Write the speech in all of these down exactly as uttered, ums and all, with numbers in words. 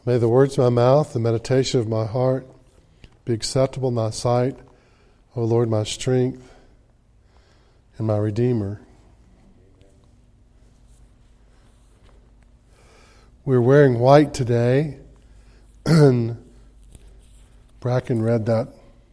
May the words of my mouth, the meditation of my heart be acceptable in thy sight, O Lord, my strength and my Redeemer. We're wearing white today, and Bracken read that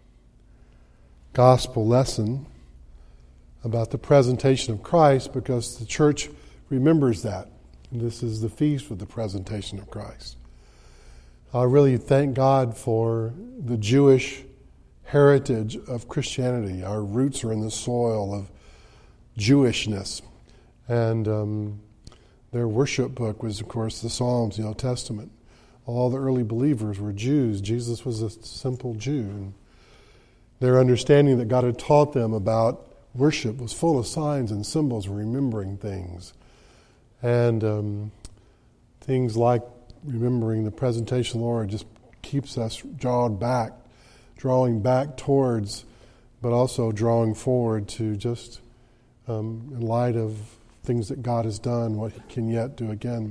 gospel lesson about the presentation of Christ because the church remembers that. This is the feast of the presentation of Christ. I really thank God for the Jewish heritage of Christianity. Our roots are in the soil of Jewishness. And um, their worship book was, of course, the Psalms, the Old Testament. All the early believers were Jews. Jesus was a simple Jew. And their understanding that God had taught them about worship was full of signs and symbols and remembering things. And um, things like remembering the presentation of the Lord just keeps us drawn back, drawing back towards, but also drawing forward to just um, in light of things that God has done, what He can yet do again.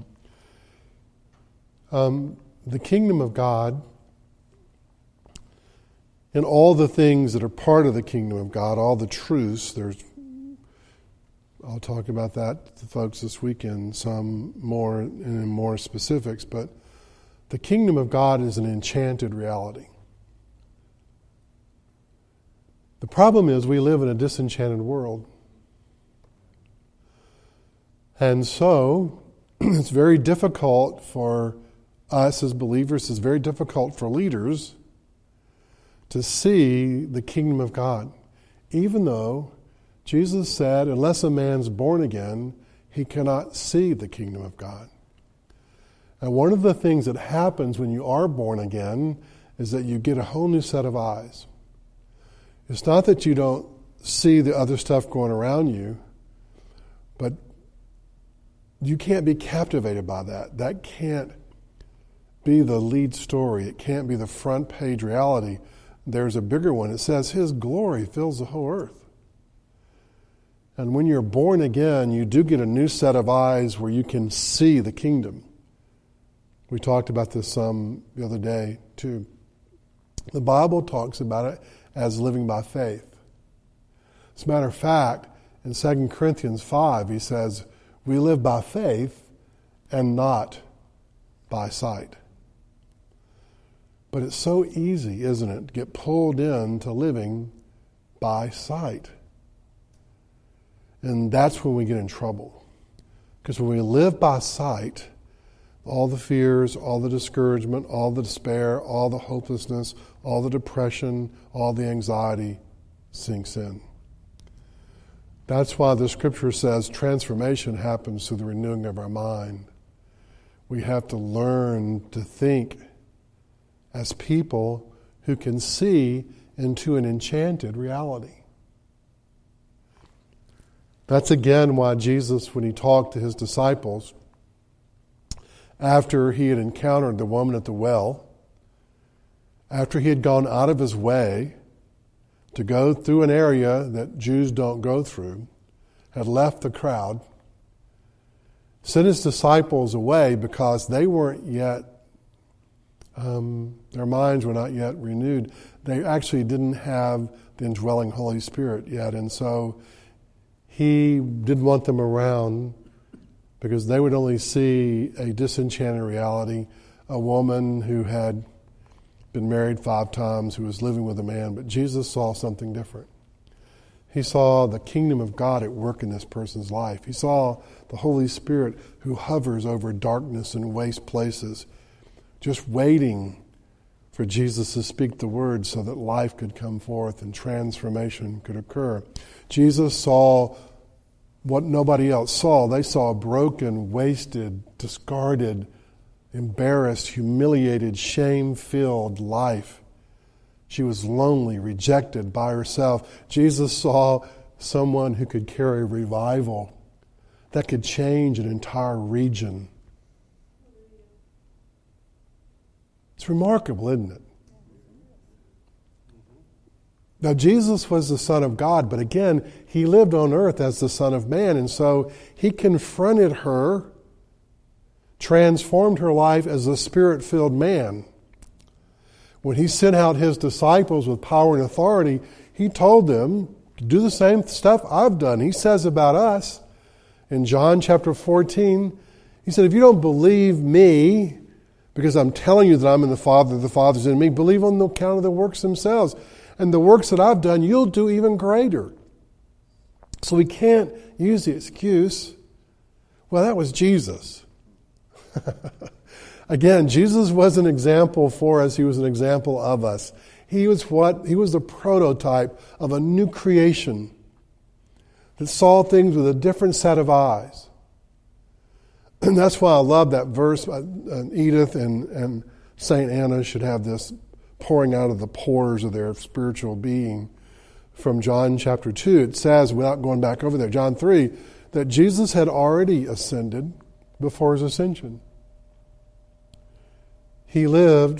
Um, the kingdom of God and all the things that are part of the kingdom of God, all the truths, there's I'll talk about that to folks this weekend, some more in more specifics, but the kingdom of God is an enchanted reality. The problem is we live in a disenchanted world. And so it's very difficult for us as believers, it's very difficult for leaders to see the kingdom of God, even though Jesus said, unless a man's born again, he cannot see the kingdom of God. And one of the things that happens when you are born again is that you get a whole new set of eyes. It's not that you don't see the other stuff going around you, but you can't be captivated by that. That can't be the lead story. It can't be the front page reality. There's a bigger one. It says His glory fills the whole earth. And when you're born again, you do get a new set of eyes where you can see the kingdom. We talked about this some the other day, too. The Bible talks about it as living by faith. As a matter of fact, in Second Corinthians five, he says, we live by faith and not by sight. But it's so easy, isn't it, to get pulled into living by sight. And that's when we get in trouble. Because when we live by sight, all the fears, all the discouragement, all the despair, all the hopelessness, all the depression, all the anxiety sinks in. That's why the scripture says transformation happens through the renewing of our mind. We have to learn to think as people who can see into an enchanted reality. That's again why Jesus, when He talked to His disciples, after He had encountered the woman at the well, after He had gone out of His way to go through an area that Jews don't go through, had left the crowd, sent His disciples away because they weren't yet, um, their minds were not yet renewed. They actually didn't have the indwelling Holy Spirit yet, and so He didn't want them around because they would only see a disenchanted reality, a woman who had been married five times, who was living with a man. But Jesus saw something different. He saw the kingdom of God at work in this person's life. He saw the Holy Spirit who hovers over darkness and waste places, just waiting for Jesus to speak the word so that life could come forth and transformation could occur. Jesus saw what nobody else saw. They saw a broken, wasted, discarded, embarrassed, humiliated, shame-filled life. She was lonely, rejected by herself. Jesus saw someone who could carry revival that could change an entire region. It's remarkable, isn't it? Now, Jesus was the Son of God, but again, He lived on earth as the Son of Man, and so He confronted her transformed her life as a Spirit-filled man. When he sent out his disciples with power and authority, he told them to do the same stuff I've done. He says about us in John chapter fourteen, he said, if you don't believe me, because I'm telling you that I'm in the Father, the Father's in me, believe on the account of the works themselves. And the works that I've done, you'll do even greater. So we can't use the excuse, well, that was Jesus. Again, Jesus was an example for us. He was an example of us. He was what? He was the prototype of a new creation that saw things with a different set of eyes. And that's why I love that verse. Edith and, and Saint Anna should have this pouring out of the pores of their spiritual being from John chapter two. It says, without going back over there, John three, that Jesus had already ascended before his ascension. He lived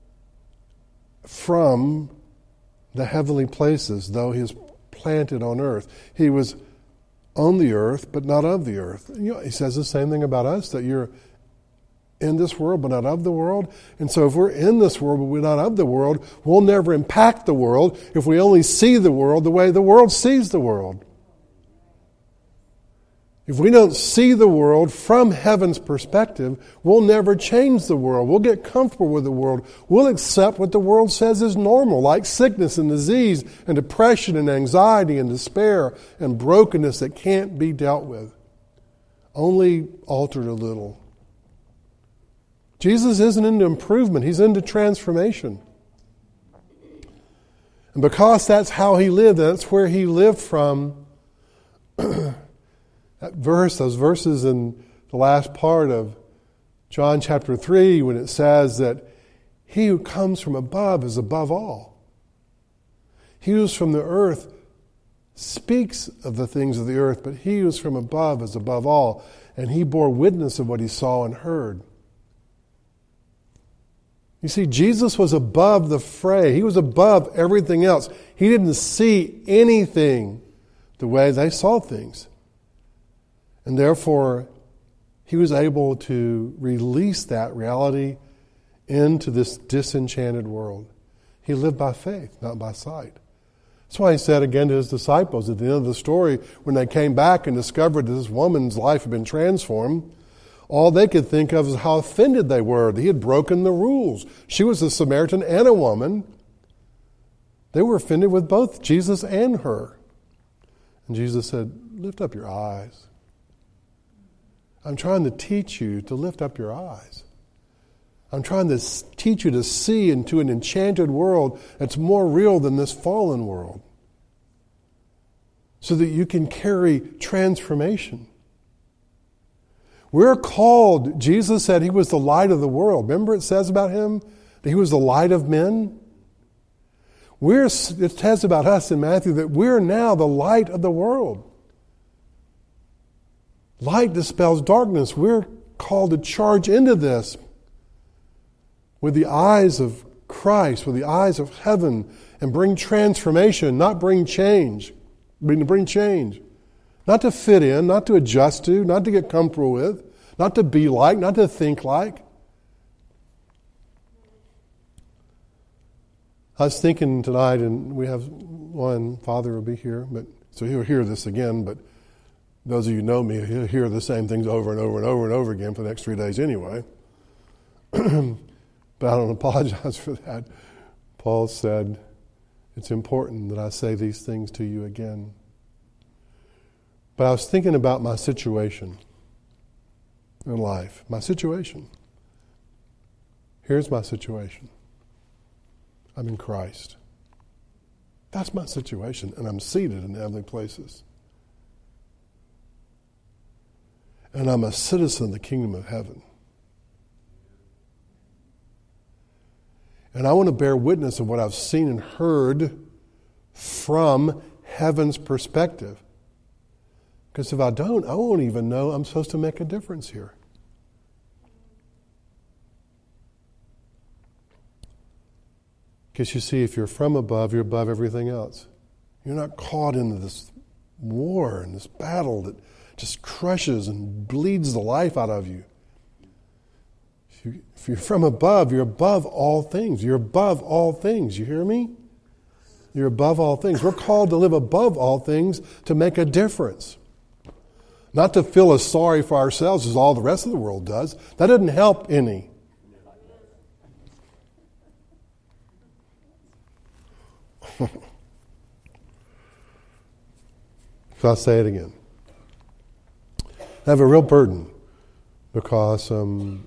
from the heavenly places, though he was planted on earth. He was on the earth, but not of the earth. You know, he says the same thing about us, that you're in this world, but not of the world. And so if we're in this world, but we're not of the world, we'll never impact the world if we only see the world the way the world sees the world. If we don't see the world from heaven's perspective, we'll never change the world. We'll get comfortable with the world. We'll accept what the world says is normal, like sickness and disease and depression and anxiety and despair and brokenness that can't be dealt with, only altered a little. Jesus isn't into improvement. He's into transformation. And because that's how he lived, that's where he lived from. That verse, those verses in the last part of John chapter three, when it says that he who comes from above is above all. He who's from the earth speaks of the things of the earth, but he who's from above is above all. And he bore witness of what he saw and heard. You see, Jesus was above the fray. He was above everything else. He didn't see anything the way they saw things. And therefore, he was able to release that reality into this disenchanted world. He lived by faith, not by sight. That's why he said again to his disciples at the end of the story, when they came back and discovered that this woman's life had been transformed, all they could think of is how offended they were that he had broken the rules. She was a Samaritan and a woman. They were offended with both Jesus and her. And Jesus said, lift up your eyes. I'm trying to teach you to lift up your eyes. I'm trying to teach you to see into an enchanted world that's more real than this fallen world, so that you can carry transformation. We're called, Jesus said he was the light of the world. Remember it says about him that he was the light of men? We're, it says about us in Matthew that we're now the light of the world. Light dispels darkness. We're called to charge into this with the eyes of Christ, with the eyes of heaven, and bring transformation, not bring change. Bring, bring change. Not to fit in, not to adjust to, not to get comfortable with, not to be like, not to think like. I was thinking tonight, and we have one father will be here, but so he'll hear this again, but those of you who know me, he'll hear the same things over and over and over and over again for the next three days anyway. But I don't apologize for that. Paul said, it's important that I say these things to you again. But I was thinking about my situation in life. My situation. Here's my situation. I'm in Christ. That's my situation, and I'm seated in heavenly places. And I'm a citizen of the kingdom of heaven. And I want to bear witness of what I've seen and heard from heaven's perspective. Because if I don't, I won't even know I'm supposed to make a difference here. Because you see, if you're from above, you're above everything else. You're not caught into this war and this battle that just crushes and bleeds the life out of you. If, you, if you're from above, you're above all things. You're above all things. You hear me? You're above all things. We're called to live above all things to make a difference. Not to feel as sorry for ourselves as all the rest of the world does. That doesn't help any. So I'll say it again. I have a real burden because um,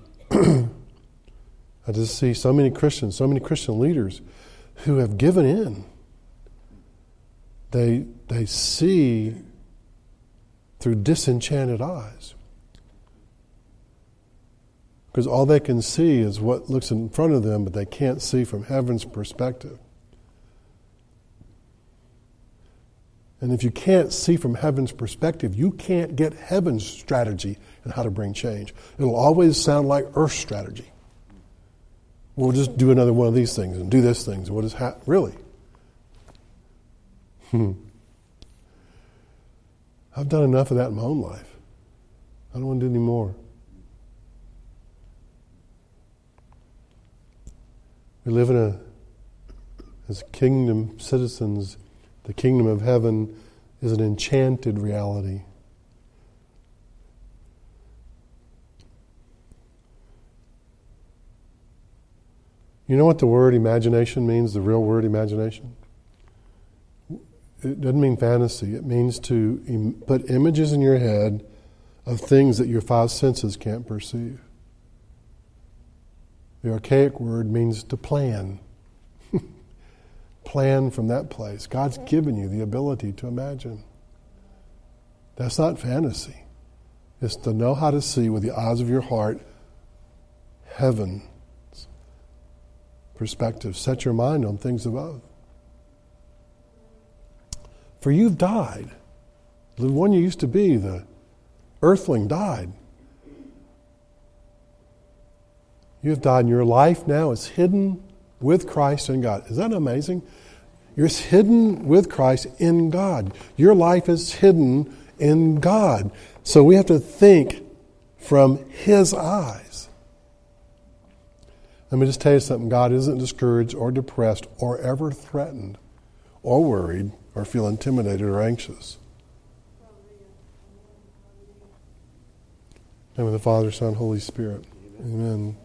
I just see so many Christians, so many Christian leaders who have given in. They they see through disenchanted eyes. Because all they can see is what looks in front of them, but they can't see from heaven's perspective. And if you can't see from heaven's perspective, you can't get heaven's strategy and how to bring change. It'll always sound like earth's strategy. We'll just do another one of these things and do this things. What is ha- really? Hmm. I've done enough of that in my own life. I don't want to do any more. We live in a, as kingdom citizens, the kingdom of heaven is an enchanted reality. You know what the word imagination means, the real word imagination? It doesn't mean fantasy. It means to im- put images in your head of things that your five senses can't perceive. The archaic word means to plan. Plan from that place. God's given you the ability to imagine. That's not fantasy. It's to know how to see with the eyes of your heart heaven's perspective. Set your mind on things above. For you've died. The one you used to be, the earthling, died. You have died, and your life now is hidden with Christ in God. Is that amazing? You're hidden with Christ in God. Your life is hidden in God. So we have to think from His eyes. Let me just tell you something. God isn't discouraged or depressed or ever threatened or worried or feel intimidated or anxious. In the name of the Father, Son, Holy Spirit. Amen.